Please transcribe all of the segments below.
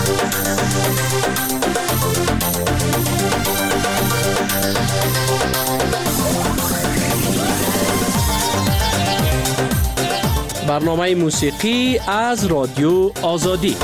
برنامه موسیقی از رادیو آزادی.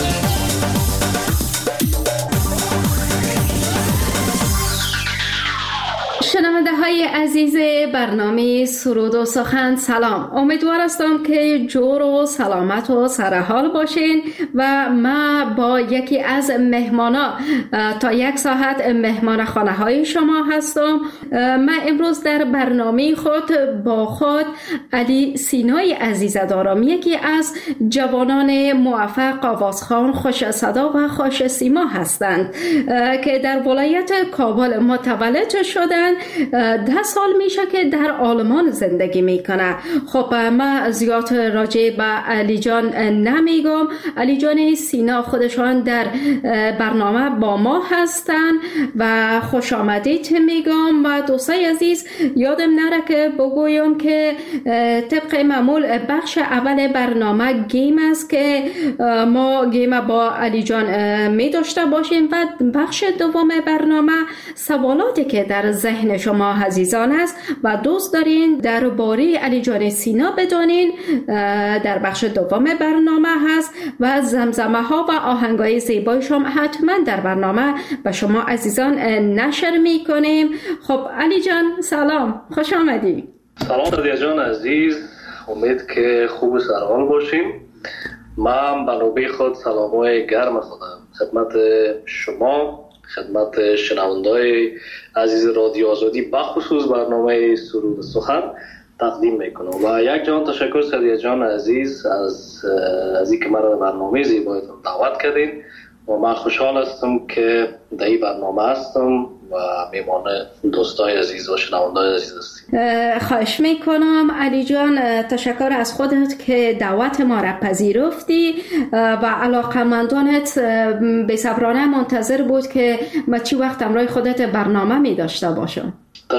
شنونده های عزیز برنامه سرود و سخن، سلام. امیدوار هستم که جور و سلامت و سرحال باشین و ما با یکی از مهمانا تا 1 ساعت مهمان خانه های شما هستم. من امروز در برنامه خود با خود علی سینای عزیز دارم، یکی از جوانان موفق آوازخوان، خوش صدا و خوش سیما هستند که در ولایت کابل متولد شدند. 10 سال میشه که در آلمان زندگی میکنه. خب من زیاد راجع به علی جان نمیگم. علی جان سینا خودشان در برنامه با ما هستن و خوش آمدید میگم. و دوستای عزیز یادم نره که بگویم که طبق معمول بخش اول برنامه گیم است که ما گیم با علی جان می داشته باشیم و بخش دوم برنامه سوالاتی که در ذهن شما عزیزان است و دوست دارین درباره علی جان سینا بدونین در بخش دوم برنامه هست و زمزمه ها و آهنگای زیبایش هم حتما در برنامه به شما عزیزان نشر می کنیم. خب علی جان سلام، خوش آمدی. سلام رادیا جان عزیز، امید که خوب و سرحال باشیم. من به نوبه خود سلامای گرم خودم خدمت شما، خدمت شنونده‌های عزیز رادیو آزادی بخصوص برنامه سرود سخن تقدیم میکنم و یک جان تشکر سریا جان عزیز از اینکه مرا در برنامه زیبایتون دعوت کردین و من خوشحال هستم که در این برنامه هستم و میمان دوستای عزیز و شنونده‌های عزیز هستیم. خواهش میکنم علی جان، تشکر از خودت که دعوت ما را پذیرفتی و علاقمندانت بی‌صبرانه منتظر بود که ما چی وقت همراه خودت برنامه می داشته باشم.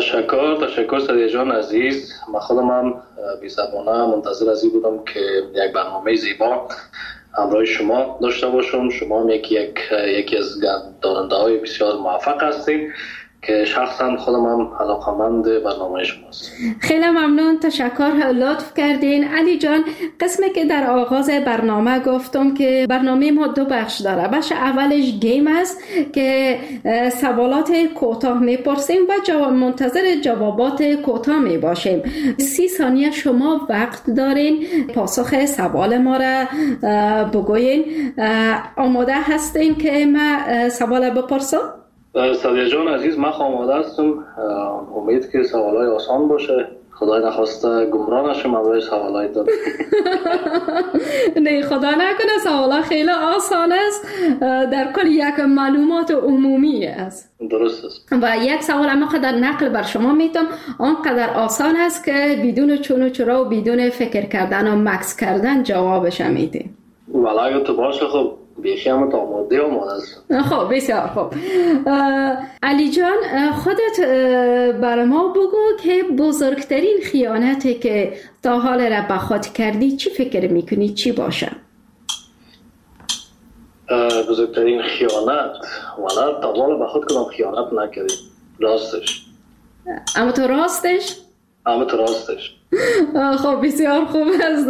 تشکر سریا جان عزیز. من خودم هم بی‌صبرانه منتظر از این بودم که یک برنامه زیبا همراه شما داشته باشم. شما هم یکی از داننده های بسیار موفق هستید که شخصا خودم هم علاقه‌مند برنامه شماست. خیلی ممنون، تشکر، لطف کردین. علی جان، قسمی که در آغاز برنامه گفتم که برنامه ما 2 بخش داره. بخش اولش گیم است که سوالات کوتاه میپرسیم و منتظر جوابات کوتاه میباشیم. 30 ثانیه شما وقت دارین پاسخ سوال ما را بگوین. آماده هستین که من سوال بپرسم؟ سادیا جان عزیز، من آماده هستم. امید که سوالای آسان باشه. خدای نخواسته گمراه نشم برای سوالای دادم. نه خدا نکنه، سوالا خیلی آسان است، در کل یک معلومات عمومی است. درست است. و یک سوال اما قدر نقل بر شما میتونم آنقدر آسان است که بدون چون و چرا و بدون فکر کردن و مکس کردن جوابش میده. ولی اگه تو باشه خب بیشی هم تو آماده است. خب بسیار خوب. علی جان، خودت برای ما بگو که بزرگترین خیانتی که تا حال را به خود کردی چی فکر میکنی چی باشه؟ بزرگترین خیانت ولی تا حال به خود کدام خیانت نکردی. راستش. اما تو راستش؟ خب بسیار خوب است.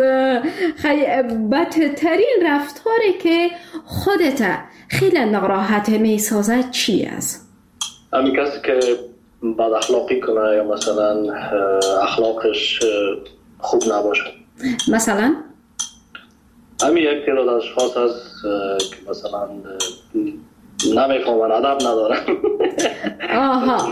بدترین رفتاری که خودت خیلی ناراحت می سازد چی است؟ همین کسی که بد اخلاقی کنه یا مثلا اخلاقش خوب نباشه. مثلا؟ همین یک تعداد اشخاص هست که مثلا نمیفهمن، ادب ندارن. آها،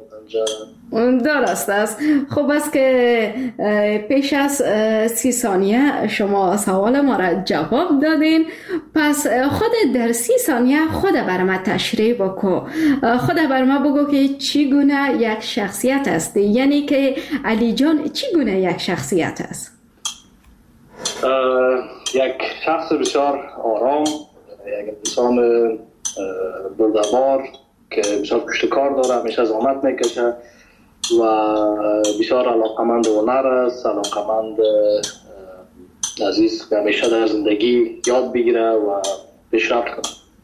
درست است. خوب است که پیش از 30 ثانیه شما سوال ما را جواب دادین. پس خود در 30 ثانیه خود بر ما تشریح بکن. خود بر ما بگو که چی گونه یک شخصیت است، یعنی که علی جان چی گونه یک شخصیت است؟ یک شخص بسیار آرام، یک انسان بردبار که بسیار پشت کار داره، همیشه زحمت میکشه و بسیار علاقمند هنر است، علاقمند عزیز که همیشه در زندگی یاد بگیره و پیشرفت کنه.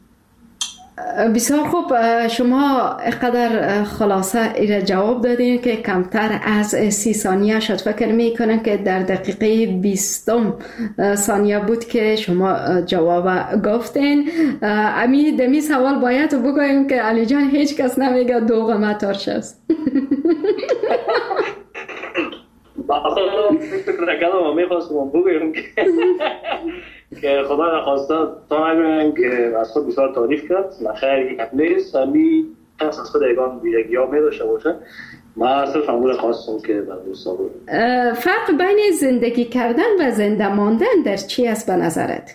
بسیار خوب. شما اقدر خلاصه ایره جواب دادین که کمتر از 30 ثانیه شد. فکر می کنم که در دقیقه 20 ثانیه بود که شما جواب گفتین. امی دمی سوال باید بگویم که علی جان هیچ کس نمیگه دوغ ما ترش است. فکر نکردم میخواستم بگویم که خدا نخواسته تا نگویم که از خود بسیار تعریف کرد. نخیر یک نیست، همی کس از خود ایگان ویژگی ها می داشته باشه. من صرف همون خواستم که بر دوستا بگویم. فرق بین زندگی کردن و زنده ماندن در چی است به نظرت؟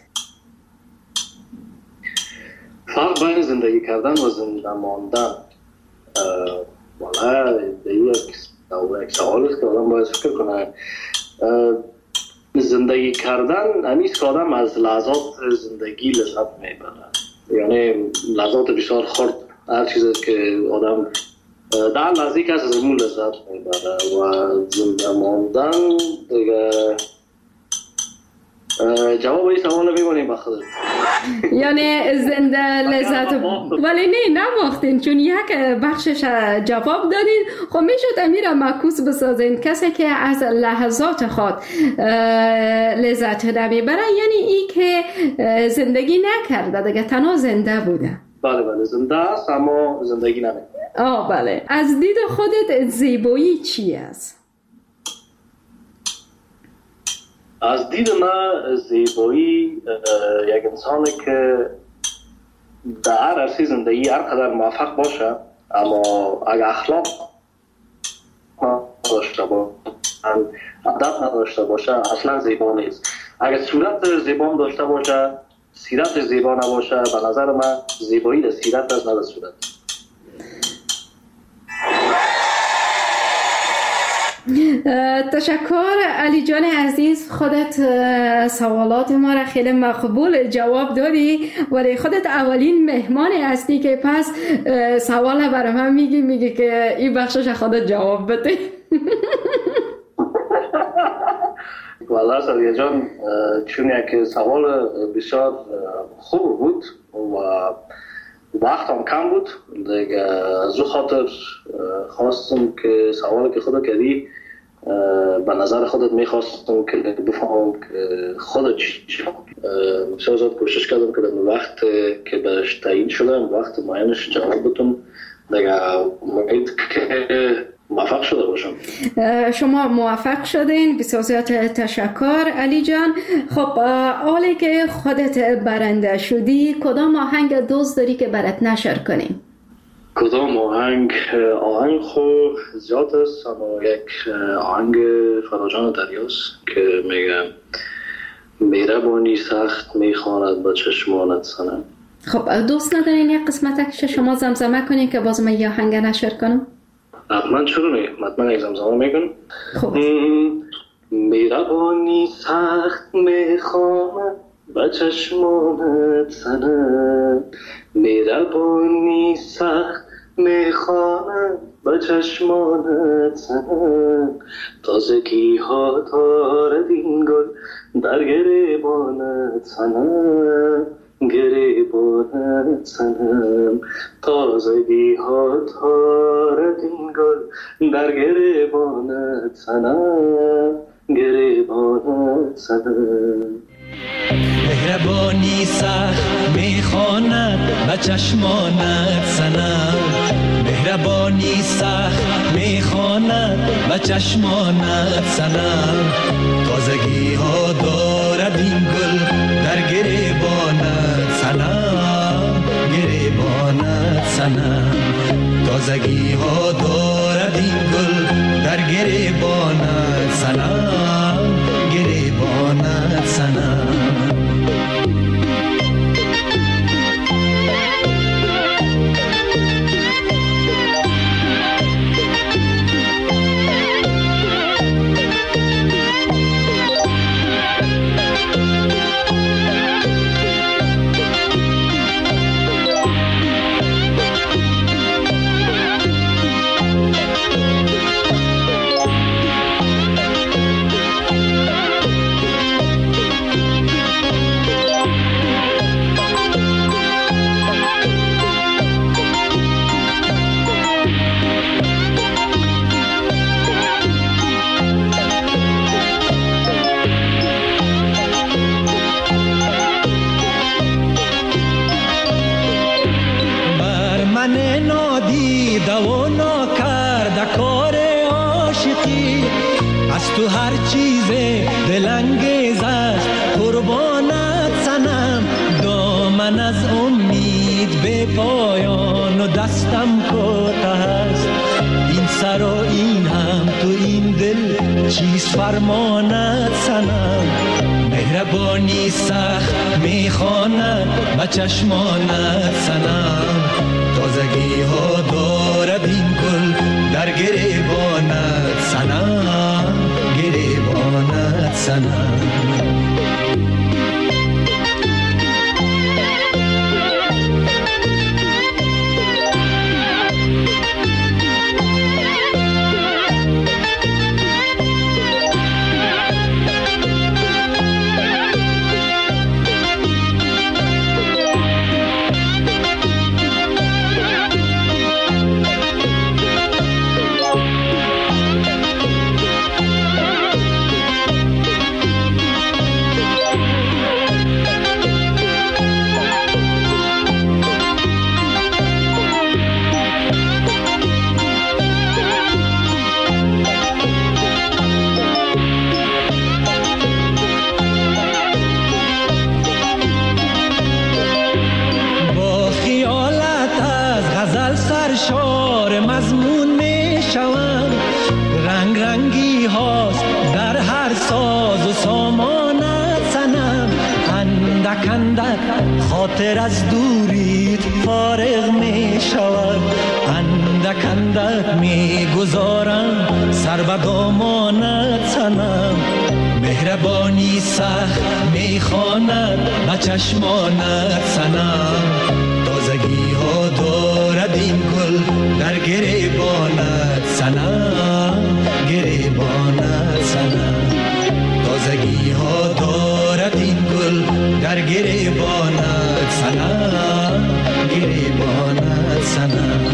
فرق بین زندگی کردن و زنده ماندن والا یک سوال است که آدم باید فکر کنه. زندگی کردن همیست که آدم از لحظات زندگی لذت میبره، یعنی لحظات بسیار خرد، هر چیزی که آدم در لحظه که از امون لذت میبره. و زنده ماندن دیگه جواب این سوال رو بگونیم بخدر. یعنی زنده لذت ولی نماختین چون یک بخشش جواب دادین. خب میشد امیره معکوس بسازین کسی که از لحظات خود لذت نمیبره، یعنی ای که زندگی نکرده دیگه تنها زنده بوده. بله زنده است اما زندگی نمیکنه. بله. از دید خودت زیبایی چی است؟ از دید من زیبایی یک انسانی که در هر عرصه زندگی هر قدر موفق باشه اما اگر اخلاق نداشته باشه، ادب نداشته باشه، اصلا زیبا نیست. اگر صورت زیبا داشته باشه، سیرت زیبا نباشه، به نظر من زیبایی در سیرت است نه در صورت. تشکر علی جان عزیز. خودت سوالات ما را خیلی مقبول جواب دادی، ولی خودت اولین مهمانی هستی که پس سوال برای من میگی که این بخشش خودت جواب بده. والله سریع جان، چون یک سوال بسیار خوب بود و وقت هم کم بود دیگه، از او خاطر خواستم که سوالی که خودت کردی به نظر خودت میخواستم که بفهمم که خودت چی بسیار زیاد کوشش کردم که در وقت که برش تعیین شدم وقت معینش جواب بدم دیگه. امید که موفق شده باشم. شما موفق شدین، بسیار زیاد تشکر علی جان. خب حالی که خودت برنده شدی کدام آهنگ دوست داری که برات نشر کنیم؟ کدام آهنگ خوب زیاد است، اما یک آهنگ فراجان دریاست که میگه مهربانی سخت میخواند با چشمانت سنم. خب دوست ندارین یک قسمت شما زمزمه کنین که باز من یه آهنگ نشر کنم؟ حتما چرا نه، حتما یک زمزمه میکنم. خب مهربانی سخت میخواند با چشمانت سنم، مهربانی سخت میخواند با چشمانت سنم، تازگی ها دارد این گل در گریبانت سنم، گریبانت سنم، تازگی ها دارد این گل در گریبانت سنم، گریبانت سنم. مهربانی سخت میخواند و چشمانت سنم، مهربانی سخت میخواند و چشمانت سنم، تازگی ها دارد این گل در گریبانت سنم، گریبانت سنم، تازگی ها دارد این گل در گریبانت سنم، گریبانت سنم. انگیز است قربانت صنم، دامن از امید به پایان و دستم کوته است. این سر و این هم تو این دل چیست فرمانت صنم، مهربانی سخت میخواند به چشمانت صنم، تازگی ها دارد این گل در گریبانت صنم، گریبانت صنم. خاطر از دوریت فارغ می شود، اندک اندک می گذارم سر به دامانت صنم، مهربانی سخت می خواند به چشمانت صنم، تازگی ها دارد این گل در گریبانت صنم، گریبانت صنم، تازگی ها دارد این گل در گریبانت صنم، گریبانت صنم.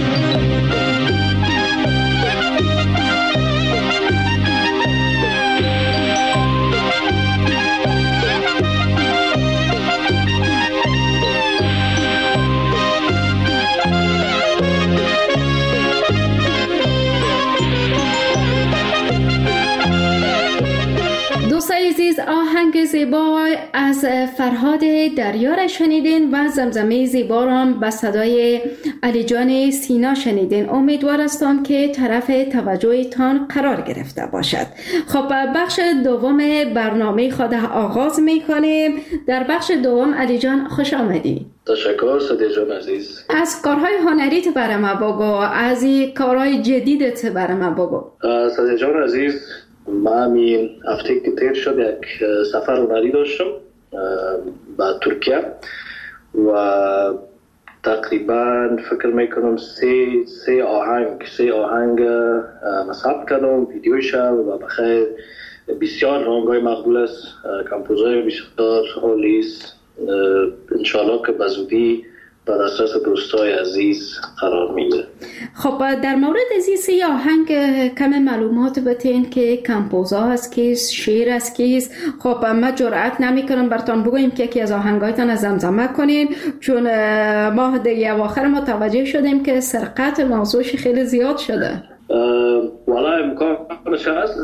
عزیز، آهنگ زیبا از فرهاد دریا را شنیدین و زمزمه زیبا را به صدای علی جان سینا شنیدین. امیدوار هستم که طرف توجهتان قرار گرفته باشد. خب بخش دوم برنامه خود آغاز میکنیم. در بخش دوم علی جان خوش آمدی. تشکر صدیق جان عزیز. از کارهای هنریت برای ما بگو، از کارهای جدیدت برای ما بگو. صدیق جان عزیز، من همین هفته که تیر شد یک سفر هنری داشتم به ترکیه و تقریبا فکر میکنم سه آهنگ مصحف کردم، ویدیوش و بخیر بسیار رنگای مقبول است، کمپوزای بسیار عالی است. انشاءالله که بزودی به دسترس دوستای عزیز قرار میده. خب در مورد از این آهنگ کم معلومات بتین که کمپوزا است کیست، شعر است کیست. خب ما جرأت نمی کنم براتون بگویم که یکی از آهنگایتان از زمزمه کنین، چون ما دیگه اواخر متوجه شدیم که سرقت موضوعش خیلی زیاد شده. والا امکانش هست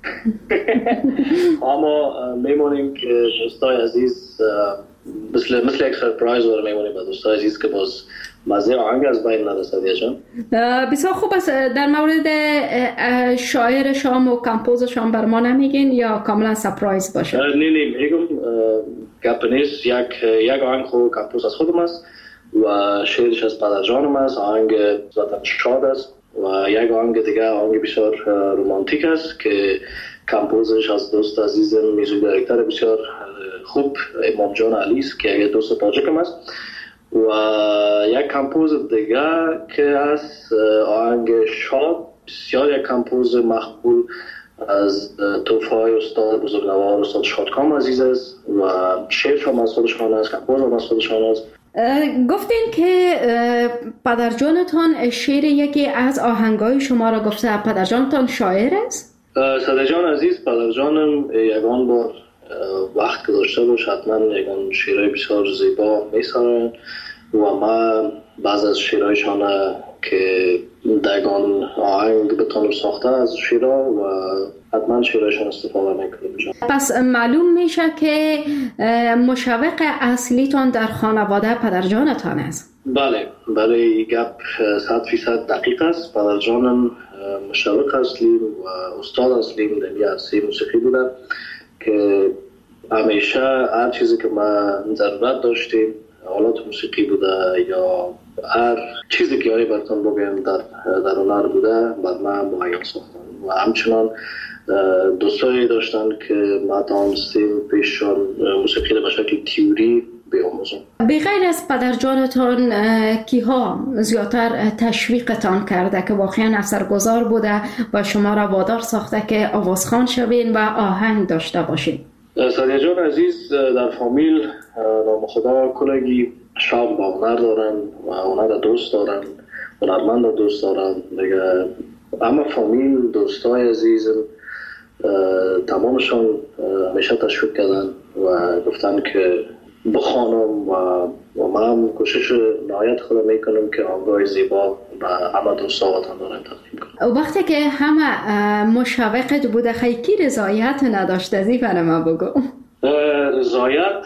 اما میمونیم که دوستای عزیز مثل یک سرپرایز رو میمونیم به دوستای عزیز که باز مزه آهنگ از بین نرسد. جان بسیار خوب است. در مورد شاعر شام و کمپوز شام بر ما نمیگین یا کاملا سرپرایز باشه؟ نه میگم گپ نیست. یک آهنگ خود کمپوز از خودم است و شعرش از پدر جانم است. آهنگ ذاتاً شاد است و یک آهنگ دیگه آهنگ بسیار رومانتیک است که کمپوزش از دوست عزیزم میوزیک دایرکتور بسیار خوب امام جان علی است که یک دوست تاجیکم است و یک کمپوز دیگه که از آهنگ شاد بسیار یک کمپوز مقبول از توفای استاد بزرگوار استاد شادکام عزیز است و شعرش هم از خودشان است، کمپوز هم از خودشان است. گفتین که پدرجانتان شعر یکی از آهنگای شما را گفته. پدرجانتان شاعر است؟ صدیق جان عزیز، پدرجانم یگان بار وقت گذاشته باش حتما یگان شعرهای بسیار زیبا میسرن و من بعض از شعرهایشان که دگان آهنگ بتانم ساخته از شعرها و حتما شعرهایشان استفاده میکنیم. پس معلوم میشه که مشوق اصلیتان در خانواده پدرجانتان است. بله این گپ 100% دقیق است. پدرجانم مشوق اصلی و استاد اصلی در عرصه موسیقی بودن که همیشه هر چیزی که ما ضرورت داشتیم، آلات موسیقی بوده یا هر چیزی که آیه براتون بگیم در هنر بوده بر من مهیا ساختن و همچنان دوستایی داشتن که ما تانستیم پیششان موسیقی رو به شکل تیوری بیاموزم. بغیر از پدرجانتان کیها زیادتر تشویقتان کرده که واقعا اثرگذار بوده و شما را وادار ساخته که آوازخوان شوین و آهنگ داشته باشین؟ سعدیه جان عزیز در فامیل نام خدا کلگی شام با هنر دارن و هنر دوست دارن، هنرمند دوست دارن دیگه. اما فامیل دوستای عزیزم تمامشان همیشه تشویق کردن و گفتن که بخوانم و من کوشش نهایت خودم میکنم که آنگاه زیبا و همه دوستاواتان دارم تقدیم کنم. وقتی که همه مشوقت بوده خیلی رضایت نداشته زی برای ما بگو. رضایت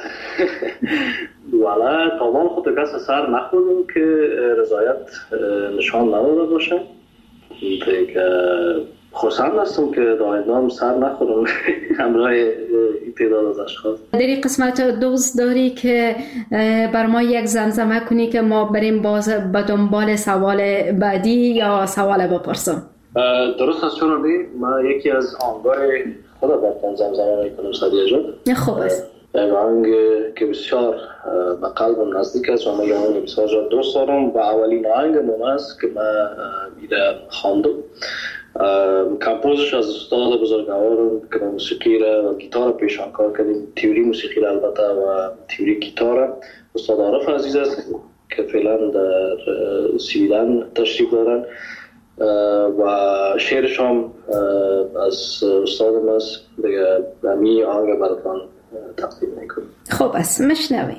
ولی تمام خود کس سر نخوردم که رضایت نشان نداده باشم دیگه. خوشحال هستم که دایدام سر نخورم همراه این تعداد از اشخاص. در این قسمت دوست داری که بر ما یک زمزمه کنی که ما بریم باز به دنبال سوال بعدی یا سوال بپرسم؟ درست است چون من یکی از آهنگای خدا براتون زمزمه میکنم سعدیه جان. خوب است. یک آهنگ که بسیار به قلبم نزدیک است و من این آهنگ بسیار دوست دارم و اولین آهنگم است که من ایده خواندم. کمپوزش از استاد بزرگوارم که موسیقی را و گیتار پیشان کار کردیم، تیوری موسیقی را البته و تیوری گیتار، استاد عارف عزیز است که فعلا در سویدن تشریف دارن و شعرش هم از استادم است دیگه. همی آهنگ براتون تقدیم میکنم. خوب است مشنویم.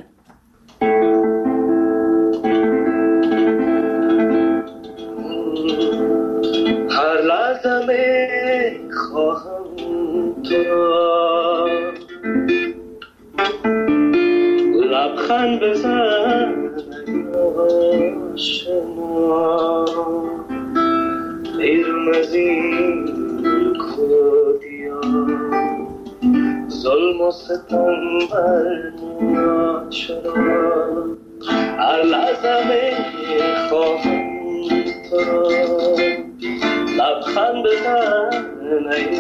هر لحظه می خواهم تو را لبخند بزن آشنا، بیرون از این کودیا ظلم و ستم بر ما چرا. هر لحظه می خواهم تو را لبخند بزن ای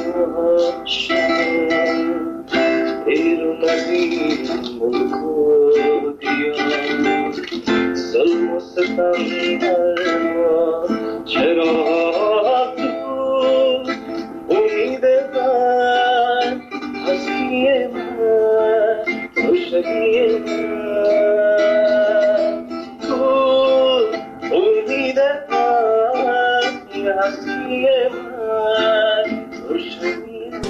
آشنا، بیرون از این ملک و دیار ظلم و ستم بر ما چرا. تو امید من هستی من روشنی من، تو امید من هستی من روشنی من.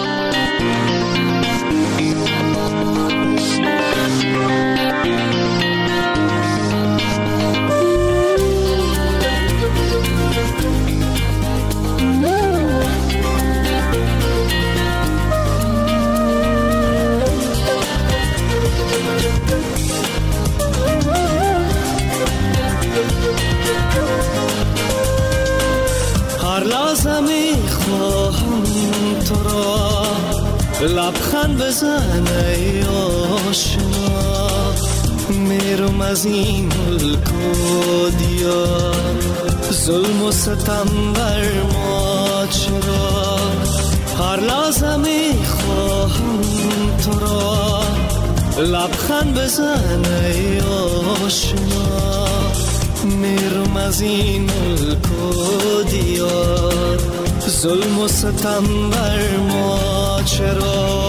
لبخند بزن ای آشنا، میرم از این ملک و دیار ظلم و ستم بر ما چرا. هر لحظه میخواهم تو را لبخند بزن ای آشنا، میرم از این ملک و دیار ظلم و ستم بر ما چرا.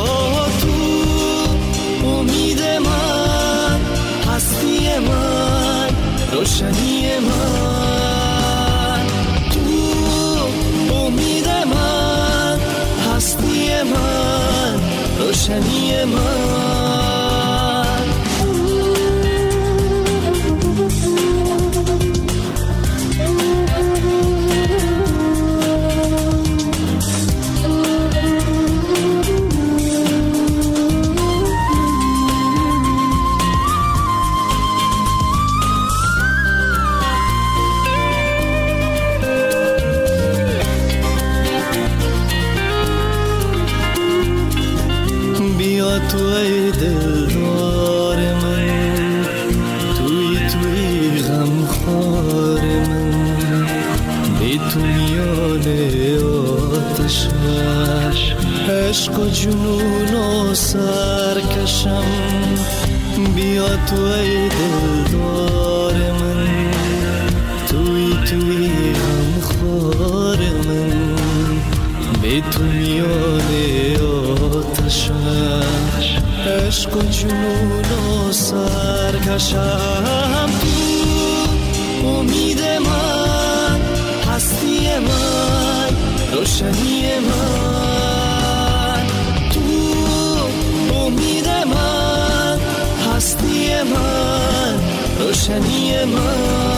تو امید من هستی من روشنی من، تو امید من هستی من روشنی من. کشم، عشق و جنون و سرکشم. بیا تو ای دلدار من، توی غمخوار من، بی تو میان آتشم. عشق و جنون و سرکشم. تو امید من، هستی من، روشنی من. تو امید من، هستی من، روشنی من.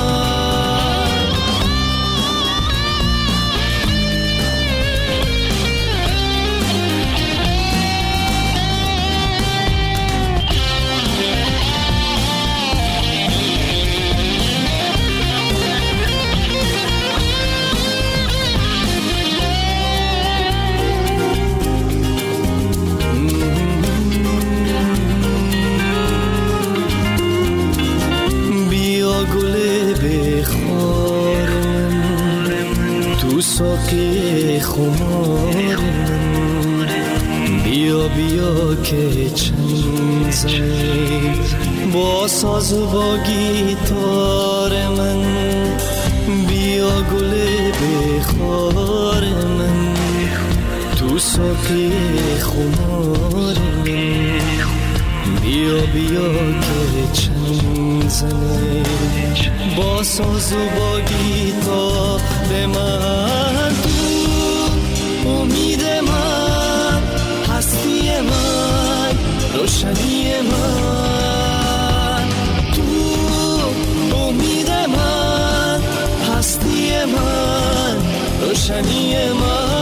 ساقی خمار من، بیا بیا که چند زنی با ساز و با گیتار من. بیا گل بخار من، تو ساقی خمار من. بیا بیا که چند زنی با ساز و با گیتار من. تو امید من، هستی من، روشنی من. تو امید من، هستی من، روشنی من.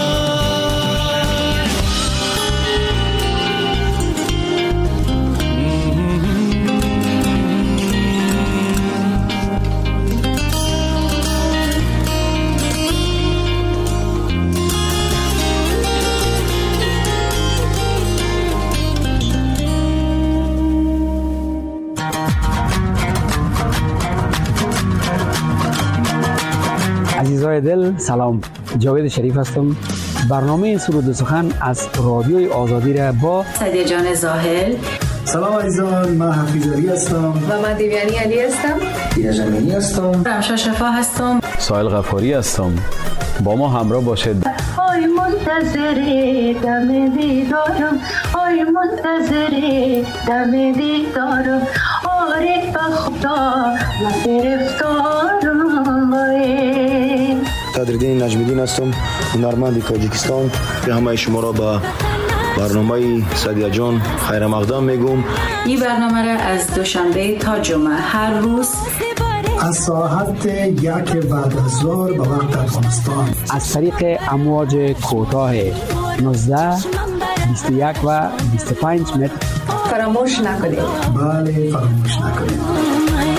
عزیزای دل سلام، جاوید شریف هستم. برنامه سرود و سخن از رادیوی آزادی را با سعدیه جان زاهل. سلام عزیزان، من حفیظ علی هستم و من دیویانی علی هستم. دینا جمینی هستم. رمشا شفا هستم. سایل غفاری هستم. با ما همراه باشید. آی منتظر دم دیدارم، آی منتظر دم دیدارم، عارف خدا گرفتارم. صدرالدین نجمیدین هستم، هنرمند تاجیکستان. به همه شما را به برنامه سعدیه جان خیر مقدم میگم. این برنامه را از دوشنبه تا جمعه هر روز از ساعت 1 بعد از ظهر به وقت افغانستان از طریق امواج کوتاه 19 21 و 25 متر فراموش نکنید. بله، فراموش نکنید.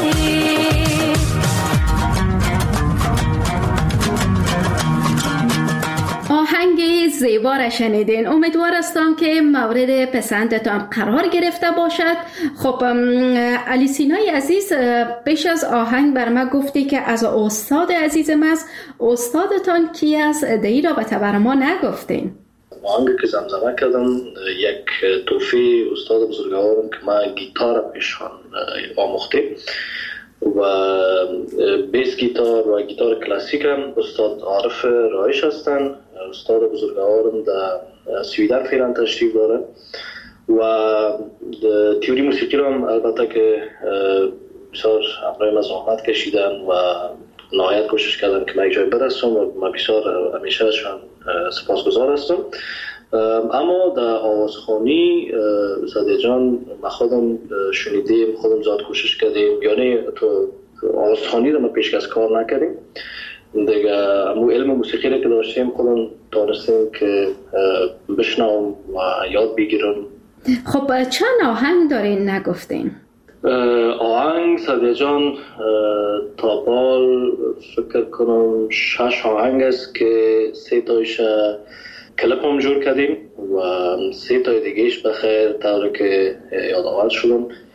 آهنگ زیبا را شنیدین. امیدوار هستم که مورد پسندتان قرار گرفته باشد. خب علی سینای عزیز، پیش از آهنگ بر ما گفتی که از استاد عزیزم است. استادتان کی است؟ دی را به بر ما نگفتین. آهنگی که زمزمه کردم یک توفیق استاد بزرگوارم که من گیتار پیشان آموخته و بیس گیتار و گیتار کلاسیک هم استاد عارف رایش هستن. استاد بزرگوارم در سویدن فعلا تشریف داره و تیوری موسیقی رو هم البته که بسیار همراه ما زحمت کشیدن و نهایت کوشش کردن که من یک جای برسم و من بسیار همیشه ازشان سپاسگزار هستم. اما در آوازخوانی سعدیه جان ما خودم شنیدیم، خودم زیاد کوشش کردیم، یعنی تو آوازخوانی رو ما پیش از کار نکردیم دیگه. امو علم موسیقی رو که داشتیم خودم دانستیم که بشنوم و یاد بگیرم. خب چند آهنگ دارین نگفتین؟ آهنگ سعدیه جان تا بال فکر کنم 6 آهنگ است که 3 تایش کلپ هم جور کردیم و 3 تای دیگهش بخیر طوری که یادآور شدم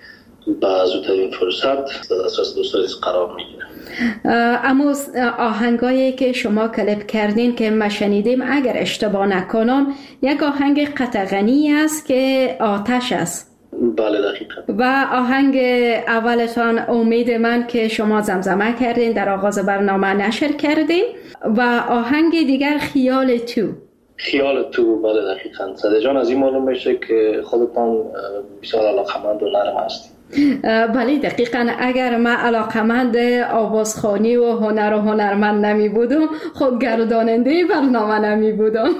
با زودترین فرصت در دسترس دوستان عزیز قرار میگیره. اما آهنگایی که شما کلیپ کردین که ما شنیدیم اگر اشتباه نکنم یک آهنگ قطغنی است که آتش است. بله دقیقا. و آهنگ اولتان امید من که شما زمزمه کردین در آغاز برنامه نشر کردین و آهنگ دیگر خیال تو. بله دقیقا. صدیق جان از این معلوم میشه که خودتان بسیار علاقمند و نرم هستید. بله دقیقا. اگر من علاقمند آوازخوانی و هنر و هنرمند نمی بودم خب گرداننده برنامه نمی بودم.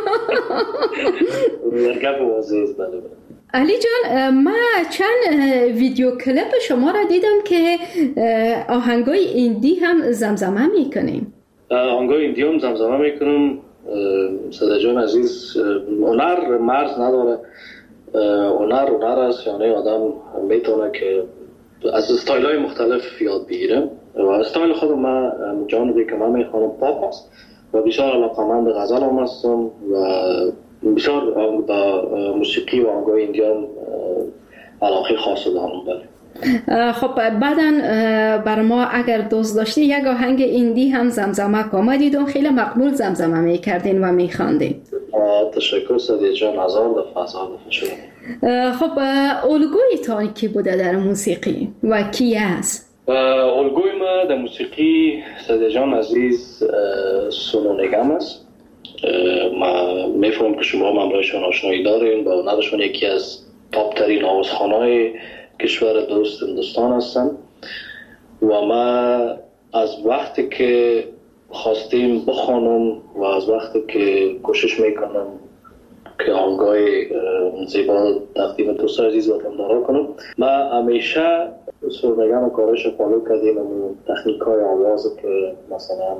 گپ واضحه. بله. علی جان ما چند ویدیو کلیپ شما را دیدم که آهنگای ایندی هم زمزمه میکنیم. آهنگای ایندی هم زمزمه میکنم. صدیق جان عزیز، هنر مرز نداره. هنر است، یعنی آدم میتونه که از استایل های مختلف یاد بگیره و استایل خود من جانبی که من میخوانم پاپ است و بسیار علاقمند غزل هم هستم و بسیار با موسیقی و آهنگای ایندیان علاقه خاص دارم. بله. خب بعداً بر ما اگر دوست داشتی یک آهنگ ایندی هم زمزمه کن. ما دیدم خیلی مقبول زمزمه میکردین و میخواندین. تشکر صدیق جان. هزار دفعه شد. خب الگویتان کی بوده در موسیقی و کی است؟ الگوی ما در موسیقی صدیق جان عزیز سونو نگم است. ما میفهمم که شما هم برایشان آشنایی دارین. با هنرشون یکی از تاپ ترین آوازخوان‌های کشور دوست هندوستان هستن و ما از وقتی که خواستیم بخوانم و از وقتی که کوشش میکنم که آهنگای زیبا تقدیم دوستان عزیز و وطنداران کنم، ما همیشه سرنگم و کارش فالو کردیم و تکنیک های آواز که مثلا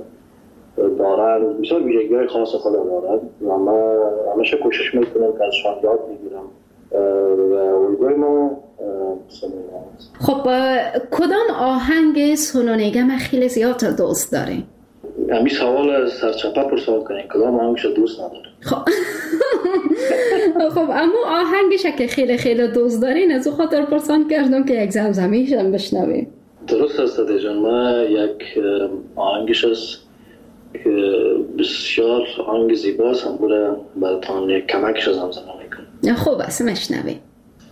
دارن بسیار ویژگی‌های خاص خود دارن و ما همیشه کوشش میکنم که ازشان یاد بگیرم و الگوی ما سونو نگم است. خب کدام آهنگ سونو نگم خیلی زیاد دوست داری؟ همین سوال سرچپه پرسان کنین کدام آهنگش دوست نداره. خب اما آهنگش که خیلی خیلی دوست دارین از او خاطر پرسان کردم که یک زمزمیش هم بشنویم. درست است صدیق جان. ما یک آهنگش است که بسیار آهنگ زیباست هم بوده براتان یک کمکش زمزمه میکنم. خوب است میشنویم.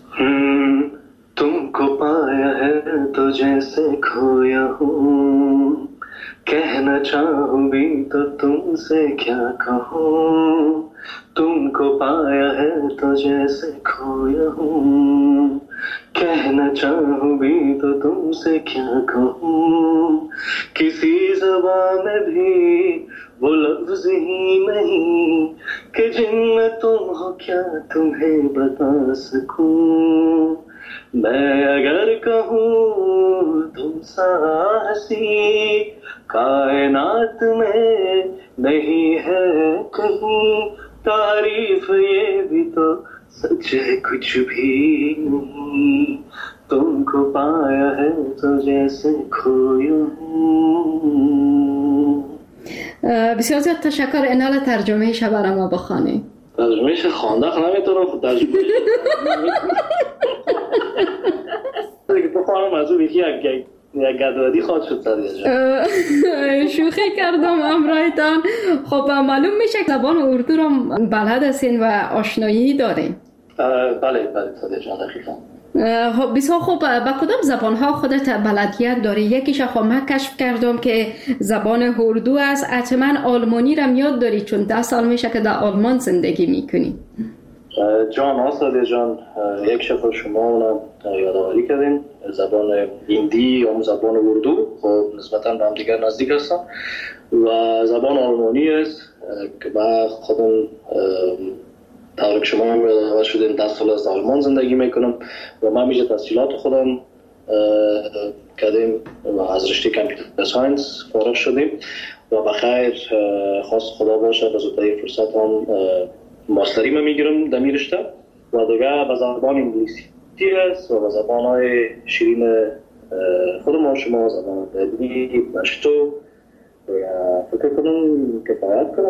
तुमको पाया है तो जैसे खोया हूँ, कहना चाहूँ भी तो तुमसे क्या कहूँ. तुमको पाया है तो जैसे खोया हूँ, कहना चाहूँ भी तो तुमसे क्या कहूँ. किसी ज़बान में भी वो लफ्ज़ ही नहीं कि जिनमें तुम हो क्या तुम्हें बता सकूं. मैं अगर कहूँ तुम सा हंसी कायनात में नहीं है कहीं, तारीफ ये भी तो सच है कुछ भी नहीं. तुमको पाया है तो जैसे खोया हूँ. بسیار زیاد تشکر. اینال ترجمه ش برای ما بخوانی. ترجمه ش خوانده نمیتونم خود ترجمه بخوانم از اون یکی یک گدوادی خواهد شد صدیق جان. شوخی کردم امرایتان. خب معلوم میشه که زبان اردو رو بلد هستین و آشنایی دارین. بله صدیق جان دقیقا. بسیار خوب. با کدام زبان ها خودت بلدیت داری؟ یکیش خب من کشف کردم که زبان اردو است. حتما آلمانی را یاد داری چون 10 سال میشه که در آلمان زندگی میکنی. جان صدیق جان، یک شب شما اونم یادآوری کردین. زبان هندی یا زبان اردو خب نسبتا به هم دیگر نزدیک هستن و زبان آلمانی است که من خودم طور که شما هم یادآور شدین 10 سال از آلمان زندگی میکنم و من میشه تحصیلات خودم کردیم و از رشته کامپیوتر ساینس فارغ شدیم و بخیر خواست خدا باشه به زودترین فرصت هم ماستری من میگیرم در رشته و دیگه به زبان انگلیسی است و به زبان‌های شیرین خود ما شما زبان دلی، پشتو و فکر کنم کفایت کنه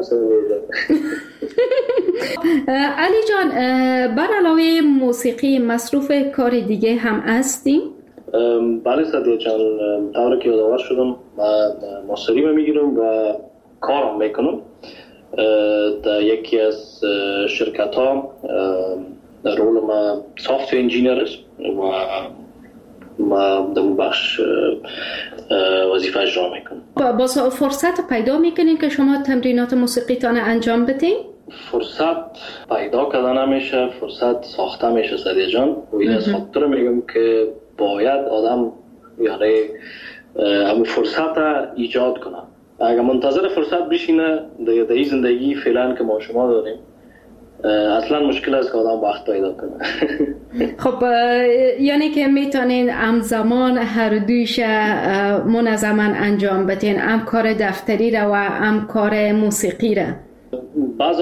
علی جان، بر علاوه موسیقی مصروف کار دیگه هم هستیم؟ بله سعدیه جان، طوری که یادآور شدم من ماستری میگیرم و کارم میکنم در یکی از شرکت ها. رول ما سافت‌ویر انجینیر است و ما در اون بخش وظیفه اجرا میکنم. با فرصت پیدا میکنین که شما تمرینات موسیقیتان انجام بدین؟ فرصت پیدا کردن نمیشه، فرصت ساخته میشه سعدیه جان. و این از خاطر میگم که باید آدم یعنی همون فرصت ایجاد کنه. اگر منتظر فرصت بشینه در این زندگی فعلا که ما شما داریم اصلا مشکل است که آدم وقت پیدا کنه. خب یعنی که میتونین همزمان هر دویش منظما انجام بدین، هم کار دفتری را و هم کار موسیقی را؟ بعض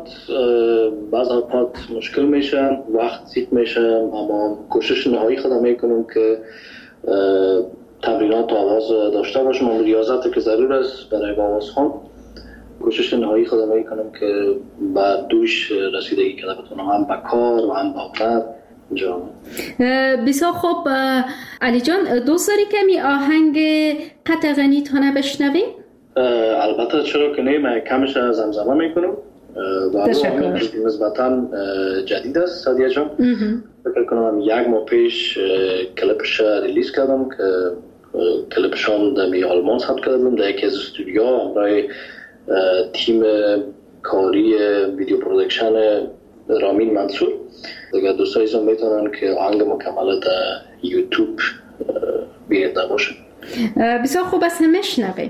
اوقات مشکل میشه، وقت زیاد میشه، اما کوشش نهایی خودم میکنم که تمرینات آواز داشته باشم. اما ریاضت که ضرور است برای آواز خوان، کوشش نهایی خودم میکنم که با دوش رسیدگی کنه بتونم هم با کار و هم با هنر انجام. بسیار خوب علی جان، دوست داری کمی آهنگ قطع غنی تا بشنویم؟ البته چرا که نه، من کمش زمزمه میکنم و آهنگ نسبتا جدید است سعدیه جان. فکر کنم یک ماه پیش کلیپش ریلیز کردم که کلیپشان در آلمان ثبت کردم در یکی از استودیوها برای تیم کاری ویدیو پرودکشن رامین منصور. دیگه دوستای ایشون میتونن که آهنگ مکمل در یوتیوب بیننده باشن. بسیار خوب است، میشنویم.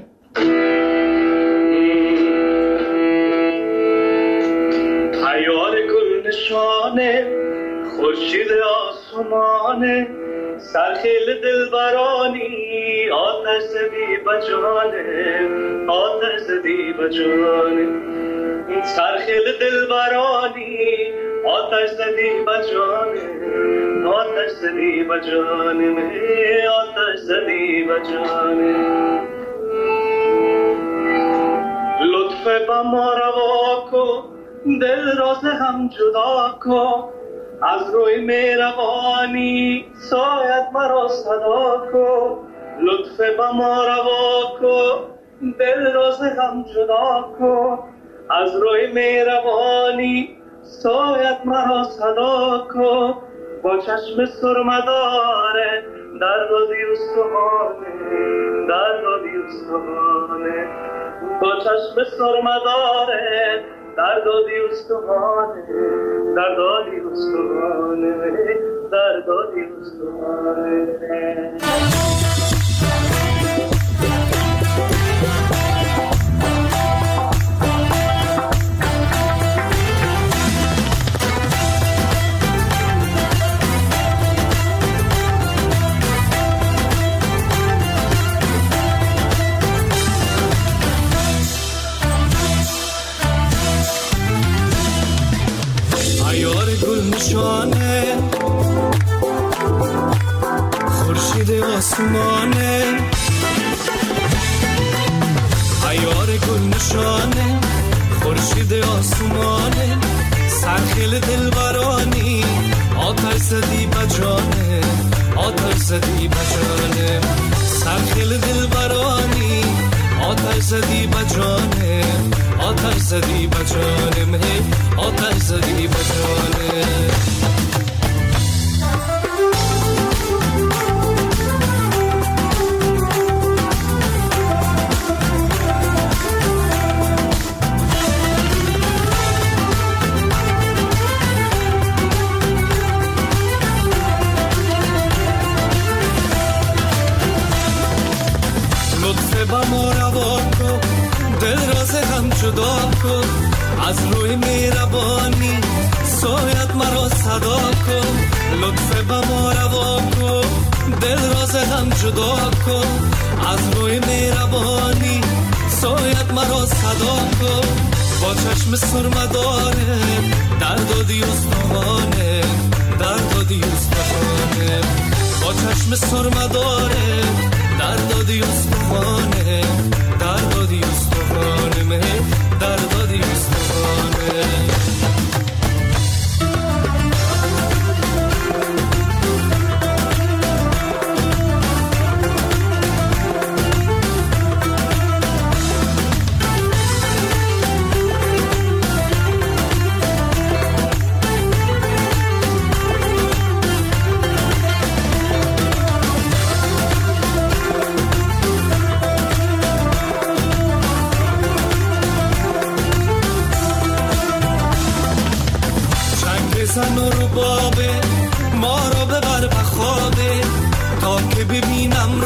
تیار گل نشانه خورشید آسمانه سرخیل دلبرانی آتش زدی بجانه آتش زدی بجانه سرخیل دلبرانی آتش زدی بجانه آتش زدی بجانه آتش زدی بجانه لطف با ما روا کن دل راز هم جدا کن از روی مهربانی سایت مرا صدا کن لطف با ما روا کن دل راز هم جدا کن از روی مهربانی سایت مرا صدا کن با چشم سرمداره در دادی استخانه در دادی استخانه با چشم سرمداره در دادی استخانه در دادی استخانه در دادی استخانه نشانه خورشید آسمانه عیار گل نشانه خورشید آسمانه سرخیل دلبرانی آتش زدی بجانه آتش زدی بجانه سرخیل دلبرانی آتش زدی بجانه آتش زدی بجانه آتش زدی بجانه لطف با ما روا کن دل راز هم جدا کن از روی مهربانی سایت مرا صدا کن لطف با ما روا کن دل راز هم جدا کن از روی مهربانی سایت مرا صدا کن با چشم سرمداره در دادی استخانه در دادی استخانه با چشم سرمداره در دادی استخانه در دادی استخانه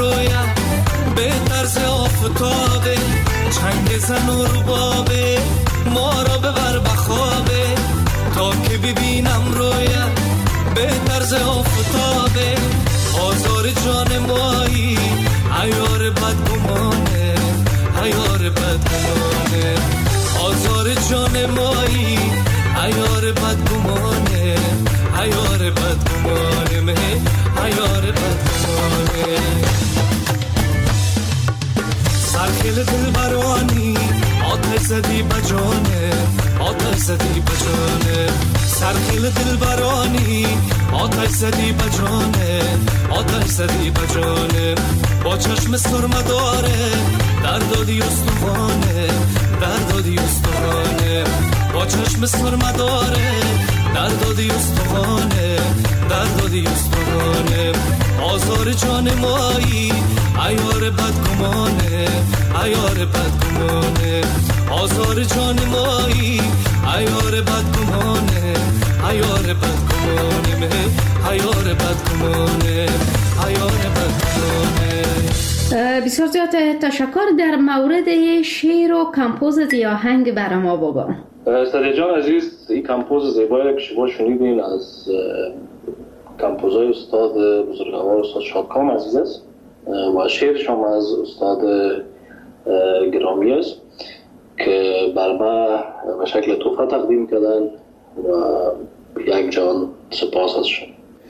رویم به طرز آفتابه، چنگ زن و ربابه ما را ببر بخوابه، تا که ببینم رویم به طرز آفتابه. آزار جان مایی عیار بدگمانه، عیار بدگمانه، آزار جان مایی عیار بدگمانه، عیار بدگمانه، عیار بدگمانه. سرخیل دل برانی آتش زدی بجانه، آتش زدی بجانه، سرخیل دل برانی آتش زدی بجانه، آتش زدی بجانه. با چشم سرمه داره در دادی استخوانه، در دادی استخوانه، با چشم سرمه داره در دادی استخوانه، در دادی استخوانه. آزار جان مایی عیار بدگمانه، عیار بدگمانه، آزار جان مایی عیار بدگمانه، عیار بدگمانه، عیار بدگمانه، عیار بدگمانه. بسیار زیاد تشکر. در مورد شعر و کمپوز آهنگ برای ما بگو. سادیا جان عزیز، این کمپوز زیبایی که شما شنیدین از کمپوزای استاد بزرگوار استاد شادکام عزیز است و شعرش هم از استاد گرامی است که بر ما به شکل تحفه تقدیم کردن و یک جان سپاس ازشون.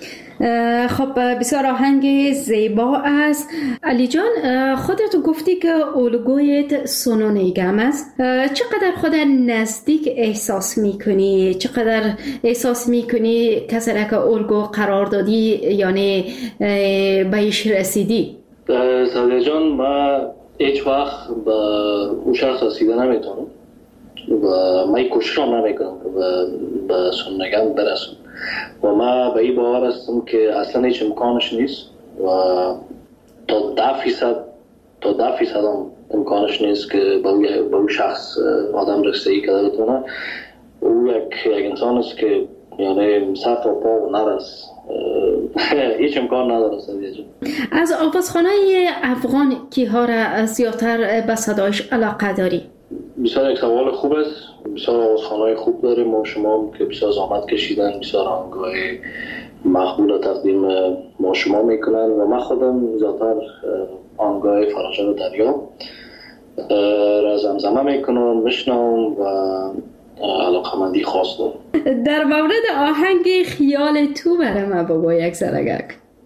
خب بسیار آهنگ زیبا است. علی جان، خودت گفتی که الگویت سونو نیگم است. چقدر خودت نزدیک احساس میکنی؟ چقدر احساس میکنی کسی را که الگو قرار دادی یعنی بهش رسیدی؟ سادیا جان، من هیچ وقت به اون شخص رسیده نمیتونم و من کوشش نمیکنم که به سونو نیگم برسم و من به این باور هستم که اصلا هیچ امکانش نیست و تا 10% هم امکانش نیست که به اون شخص آدم رسیدگی کرده بتونه. او یک انسان است که یعنی صف و پا و نرس، هیچ امکان نداره. سادیا جان، از آوازخانه افغان کیها را زیادتر به صدایش علاقه داری؟ بسیار یک سوال خوب است. بسیار آوازخانه‌های خوب داریم ما شما که بسیار زحمت کشیدن، بسیار آهنگ‌های مقبول تقدیم ما شما میکنن و من خودم زیادتر آهنگ‌های فراشان دریا را زمزمه میکنم، میشنوم و علاقه‌مندی خاص دارم. در مورد آهنگ خیال تو برای ما بگو یک سرگک.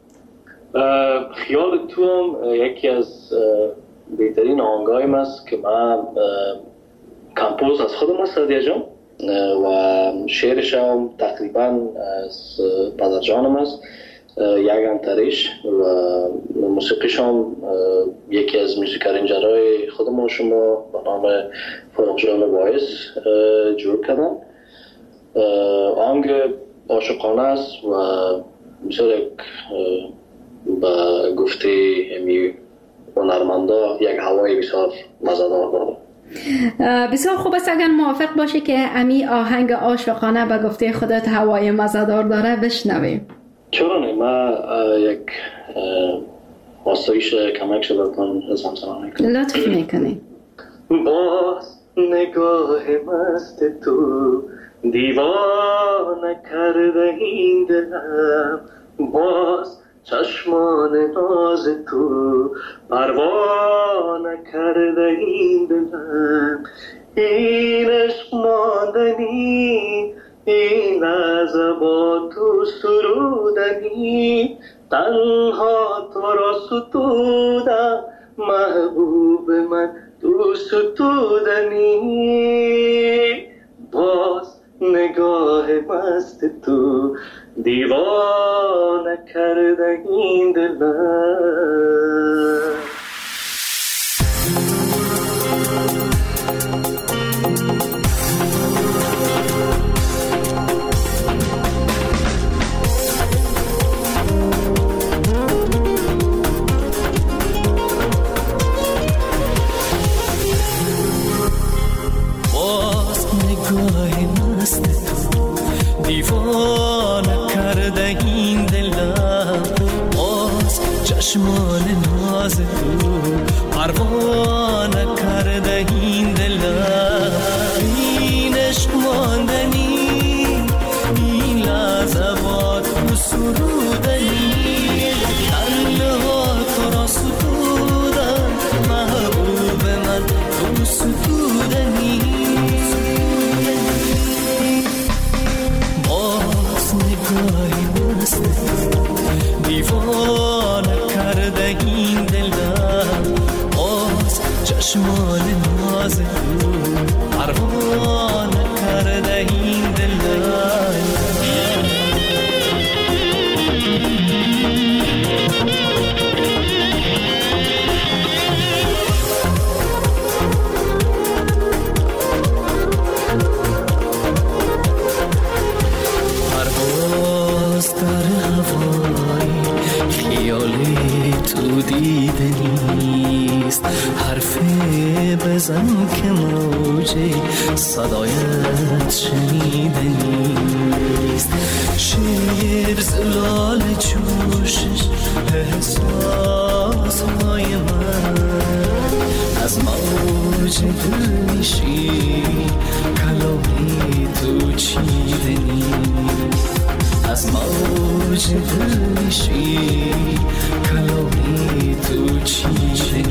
خیال تو هم یکی از بهترین آهنگایم است که من کمپوز از خودم است سادیا جان و شعرش هم تقریبا از پدر جانم است، یک انتریش و موسیقیش هم یکی از موسیقارنجرهای خودم شما به نام فاروق جان وایس جور کردن. آهنگ عاشقانه است و بسیار یک به گفته امی هنرمندا یک هوای بسیار مزه‌دار داره. بسیار خوب است اگر موافق باشی که امی آهنگ عاشقانه به گفته خودت هوای مزه‌دار داره بشنویم. چرا نه؟ من یک آسایش کمک شدتان زمزمه میکنم. لطف میکنی. باز نگاه مست تو دیوانه کرده این دلم، باز چشمان ناز تو پروانه کرده این دلم. این عشق ماندنی، این از با تو سرودنی، تنها تو را ستودم محبوب من تو ستودنی. باز نگاه مست تو دیوانه کرده این دلم. دیوانه کرده این دلم، باز چشمان ناز تو پروا نکرده این دلم این عشق ماندنی این لحظه با تو سرودنی تنها تو را ستودم محبوب من تو ستودنی باز نگاهی مست دیوانه کرده این دلم باز چشمان ناز تو پروانه کرده این دلم پرواز در هوای خیالی تو دیده نیست حرفی بزن که موجه صدایت شنیده نیست شیر زلال جوشش احساس های من از موج دل میشی کلامی تو چیده نیست از موج دل میشی کلامی تو چیده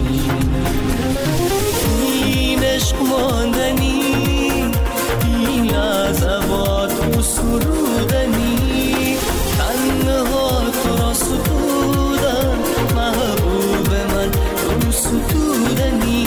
این عشق ماندنی این لحظه با تو سرودنی تنها تو را ستودم محبوب من تو ستودنی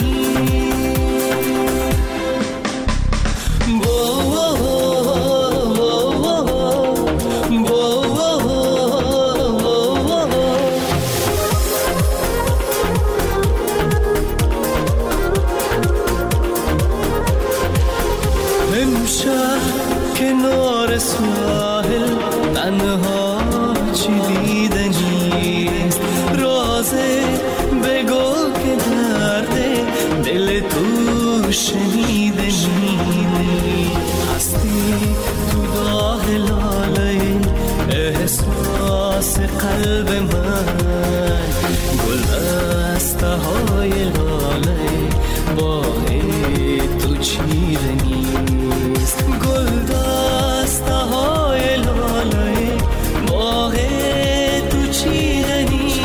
کنار ساحل تنها چی دیده نیست رازه بگو که درده دل تو شنیده نیست هستی تو داغ لاله احساس قلب من گل دسته های لاله باه تو چیده نیست گل دسته های لاله باه تو چیده نیست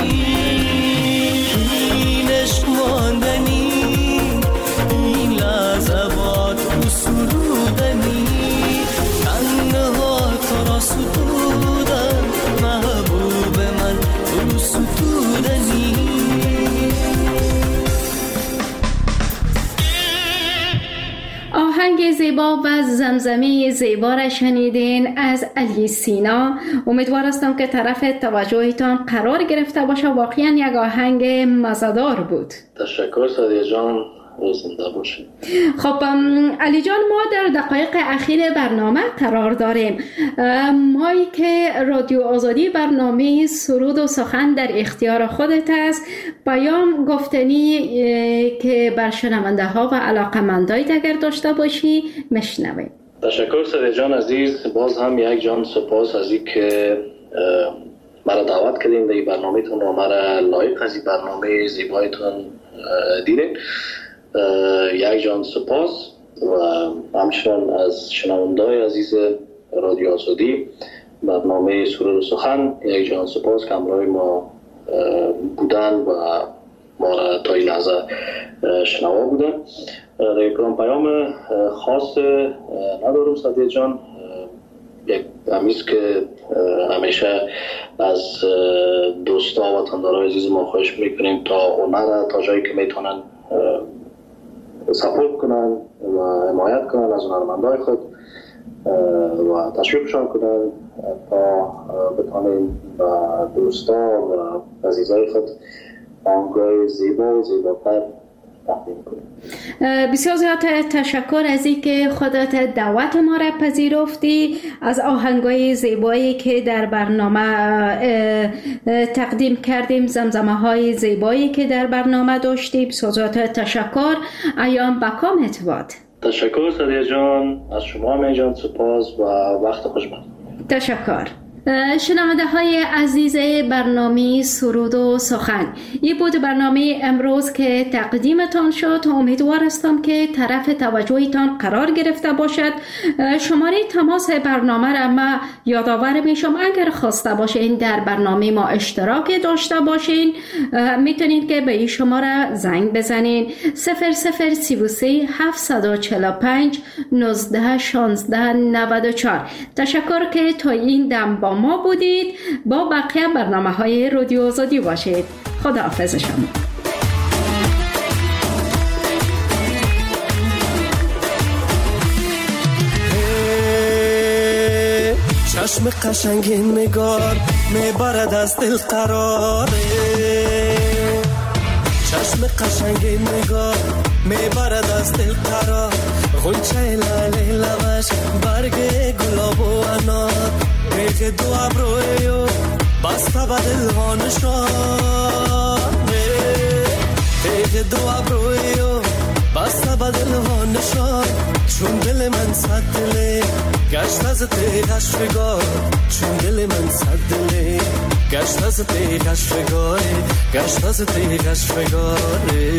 این عشق ماندنی این لحظه با تو سرودنی تنها تو را ستودم محبوب من تو ستودنی آهنگ زیبا و زمزمه زیبا را شنیدین از علی سینا. امیدوار هستم که طرف توجهتان قرار گرفته باشه. واقعا یک آهنگ مزه‌دار بود. تشکر سادیه جان، زنده باشید. خب علی جان، ما در دقایق اخیر برنامه قرار داریم. مایی که رادیو آزادی برنامه سرود و سخن در اختیار خودت است، پیام گفتنی که بر شنونده ها و علاقمندایت اگر داشته باشی مشنویم. تشکر سادیه جان عزیز، باز هم یک جان سپاس از این که مرا دعوت کردین در این برنامه‌تون و مرا لایق از این برنامه زیبایتون دیدین. یک جان سپاس و همچنان از شنونده‌های عزیز رادیو آزادی برنامه سرود و سخن یک جان سپاس که همراه ما بودن و ما را تا این لحظه شنوا بودن. یک پیام خاص ندارم سادیه جان، یک همیست که همیشه از دوستا و وطندارای عزیز ما خواهش میکنیم تا هنر تا جایی که میتونن سپورت کنن و حمایت کنن از هنرمندای خود و تشویقشان کنن تا بتونیم و دوستا و عزیزای خود آهنگای زیبا و زیباتر تقدیم کنیم. بسیار زیاد تشکر از این که خودت دعوت ما را پذیرفتی، از آهنگای زیبایی که در برنامه تقدیم کردیم، زمزمه های زیبایی که در برنامه داشتیم. بسیار زیاد تشکر. ایام بکامت باد. تشکر سادیه جان، از شما می جان سپاس و وقت خوش باد. تشکر. شنونده های عزیز برنامه سرود و سخن، این بود برنامه امروز که تقدیمتان شد. امیدوار هستم که طرف توجهتان قرار گرفته باشد. شماره تماس برنامه را ما یادآور میشم، اگر خواسته باشین در برنامه ما اشتراک داشته باشین میتونید که به این شماره زنگ بزنین 0033 745 19 16 94. تشکر که تا این دم با ما بودید. با بقیه برنامه‌های رادیو آزادی باشید. خداحافظ شما. چشم قشنگ نگار میبرد از دل قراره، چشم قشنگ نگار میبرد از دل قرار، غنچه لاله لبش برگ گلاب و انار، ریخ دو ابرویو بسته به دل ها نشانه، ریخ دو ابرویو بسته به دل ها نشان، چون دل من صد دله گشت از تیغش فگار، چون دل من صد دله گشت از تیغش فگاره، گشت از تیغش فگاره.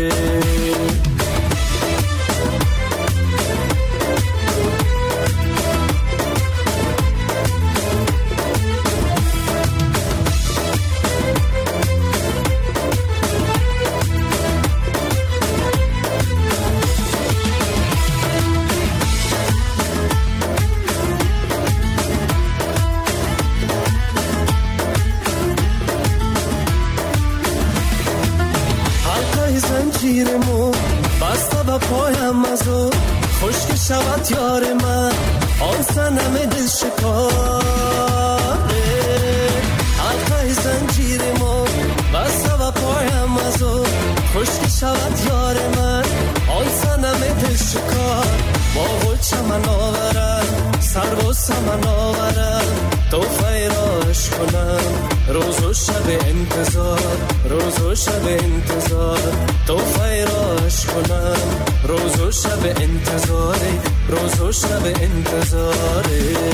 زنجیرمو بسته به پایم ازو، خشک شود یار من آن سنم دل شکاره، حلقه زنجیرمو بسته به پایم ازو، خشک شود یار من آن سنم دل شکار، با خود چمن آورم سر و سمن آورم، توفه راش کنم روز و شب انتظار، روز و شب انتظار، توفه راش کنم روز و شب انتظار، روز و شب انتظار.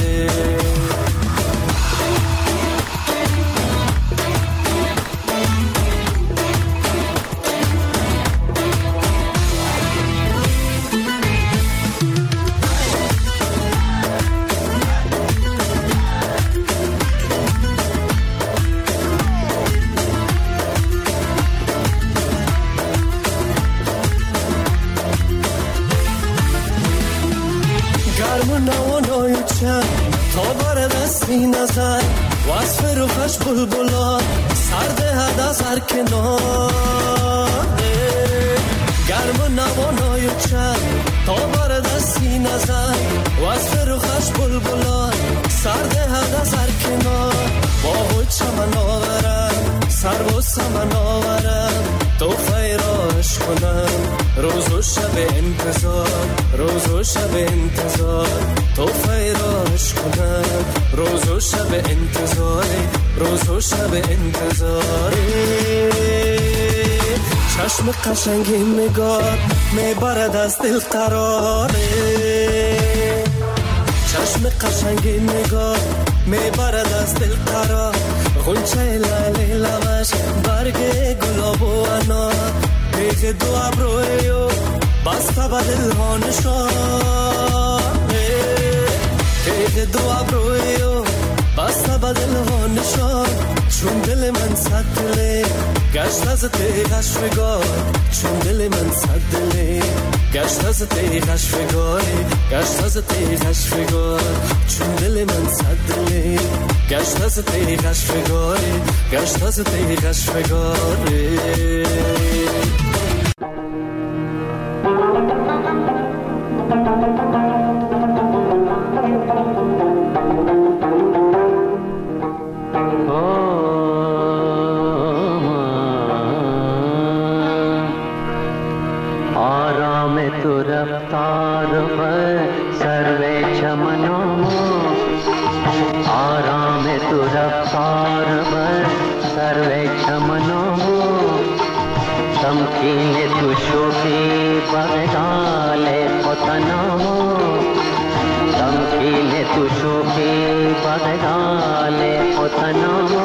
تا برد از نظر وصف روحش بلبلان سرده هد از هر کناره، گرم و نوانای چند تا برد از نظر وصف روحش بلبلان سرده هد از هر کنار، با خود چمن آورم سر و سمن آورم، توفه راش کنم روز و شب انتظار، روز و شب انتظار، توفه راش کنم روز و شب انتظار، روز و شب انتظار. چشم قشنگ نگار میبرد از دل قراره، چشم قشنگ نگار میبرد از دل قرار، غنچه لاله لبش برگ گلاب و انار، ریخ دو ابرویو بسته به دل ها نشانه، ریخ دو ابرویو بسته به دل ها نشان، چون دل من صد دله گشت از تیغش فگار، چون دل من صد دله گشت از تیغش فگاره، گشت از تیغش فگار، چون دل من صد دله گشت از تیغش فگاره، گشت از تیغش فگاره. تمکین تو شوخی بغدال خطنامو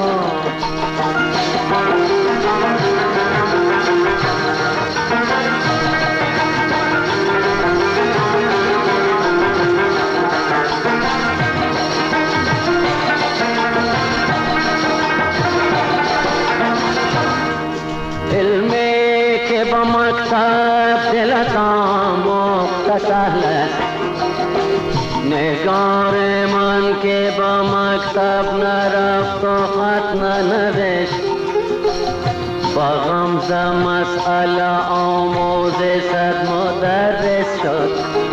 نگار من که با مکتب نرفت و خط ننوشت با غمزه مسئله آموز صد مدرس شد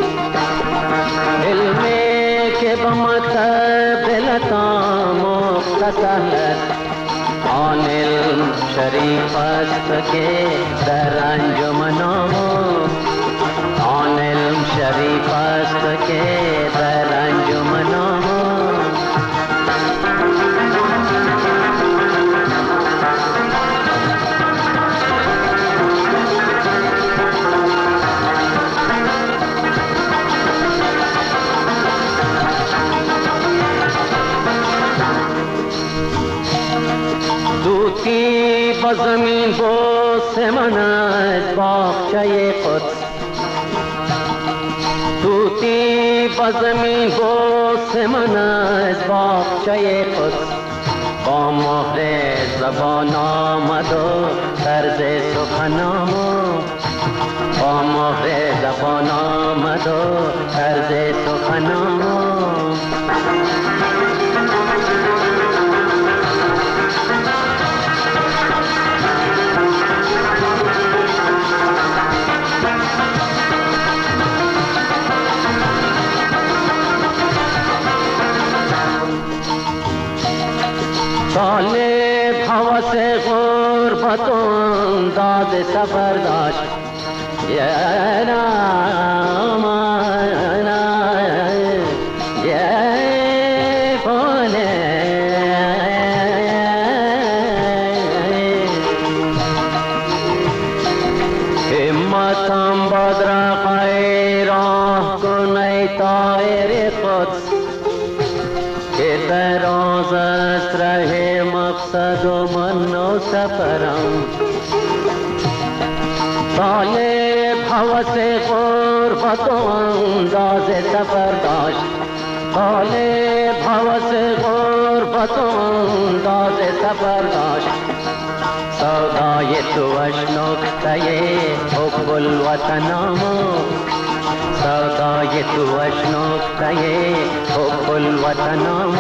علمی که با مکتب دلت مختصر آن علم شریف است که در انجمن آن علم شریف است که در انجمن دوتی با زمین بوس من از باغچه قدس توتی با زمین بوس من از باغچه قدس با مهر زبان آمد و طرز سخنام با مهر زبان آمد و طرز سخنام طالب حوث غربت و انداز سفر داشت همتم بدر خیراه کن ای طایر قدس که دراز است ره مقصد و من و سفرم طالب حوث غربت و انداز سفر داشت طالب حوث غربت و انداز سفر داشت سودای توش نکته حب الوطنم سودای توش نکته حب الوطنم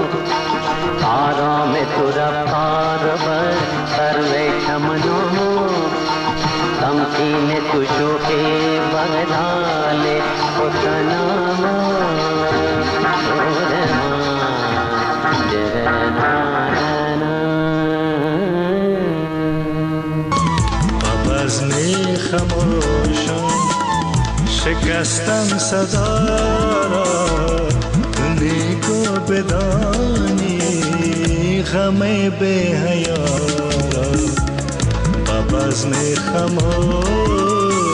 آرام تو رفتار بر سروی چمنم تمکین تو شوخی بغدال خطنم بزم خموشم شکستم صدا را نیکو بدانی غم به حیا را با بزم خموشم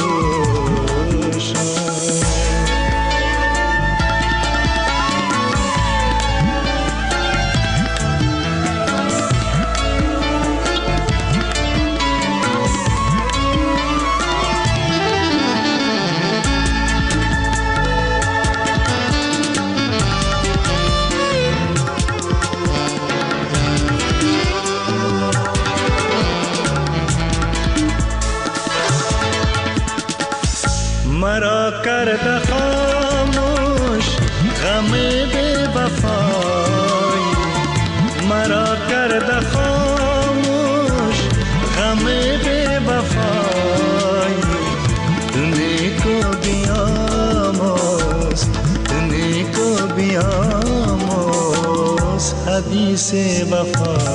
مرا کرده خاموش غم بی وفای مرا کرده خاموش غم بی وفای نیکو بیاموز نیکو بیاموز حدیث وفا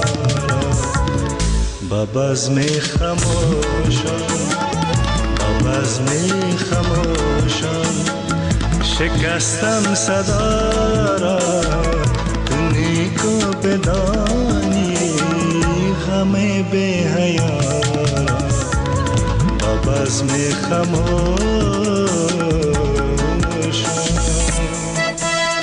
با بزم خموشم بزم خموشم شکستم صدا را نیکو بدانی غم به حیا با بزم خموشم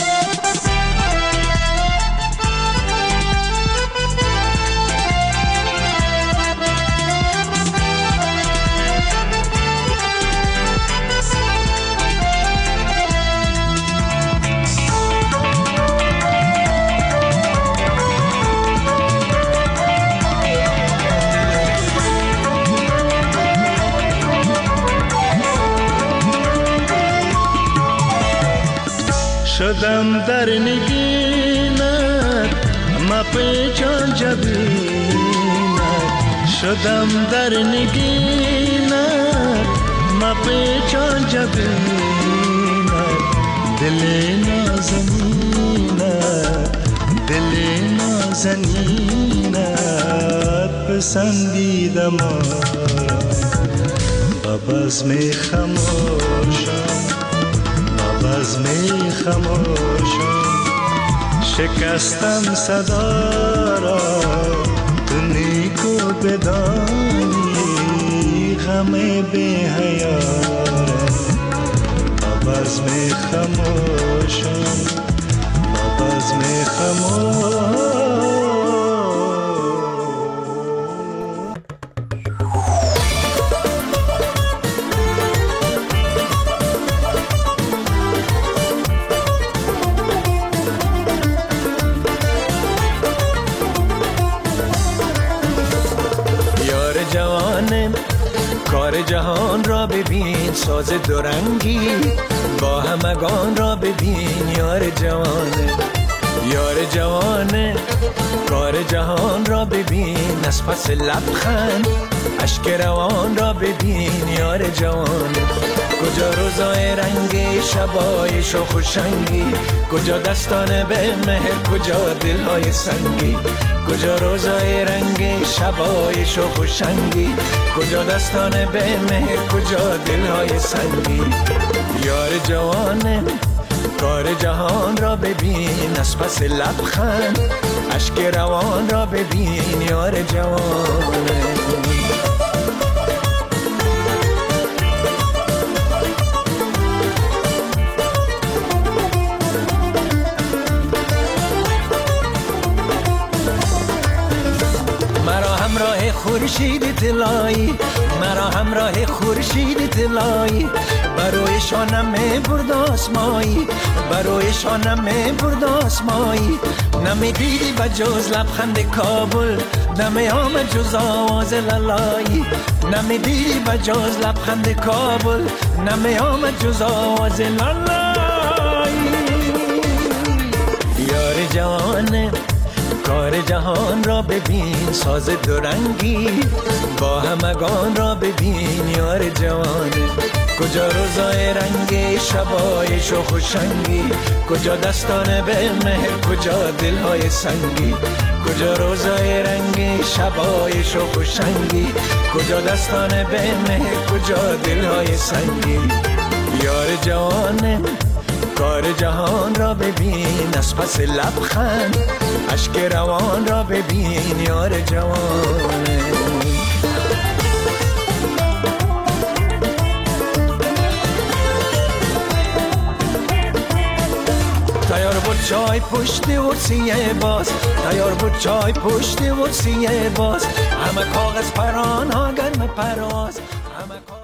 شدم در نگینت ما پیچان جبینت شدم در نگینت ما پیچان جبینت دل نازنینت دل نازنینت پسندیدم با بزم خموشم با بزم خموشم شکستم صدا را تو نیکو بدانی غم بی حیارم با بزم خموشم با بزم خموشم کار جهان را ببین ساز دورنگی با همگان را ببین یار جوانه یار جوانه کار جهان را ببین از پس لبخند اشک روان را ببین یار جوانه کجا روزای رنگی شبای شوخ و شنگی کجا دستان به مهر کجا دلهای سنگی کجا روزای رنگی شبای شوخ و شنگی کجا دستان به مهر کجا دلهای سنگی یار جوانه کار جهان را ببین از پس لبخند اشک روان را ببین یار جوانه خورشید طلایی مرا همراه خورشید طلایی بروی شانم برد آسمایی بروی شانم برد آسمایی نمی دیدی بجز لبخند کابل نمی آمد جز آواز لالایی نمی دیدی بجز لبخند کابل نمی آمد جز آواز لالایی یار جوانه کار جهان را ببین ساز دورنگی با همگان را ببین یار جوانه کجا روزای رنگی شبای شوخ و شنگی کجا دستان به مهر کجا دلهای سنگی کجا روزای رنگی شبای شوخ و شنگی کجا دستان به مهر کجا دلهای سنگی یار جوانه کار جهان را ببین از پس لبخند اشک روان را ببین یار جوانه تیار بود چای پشت ورسیه باز تیار بود چای پشت ورسیه باز همه کاغذ پران ها گرم پرواز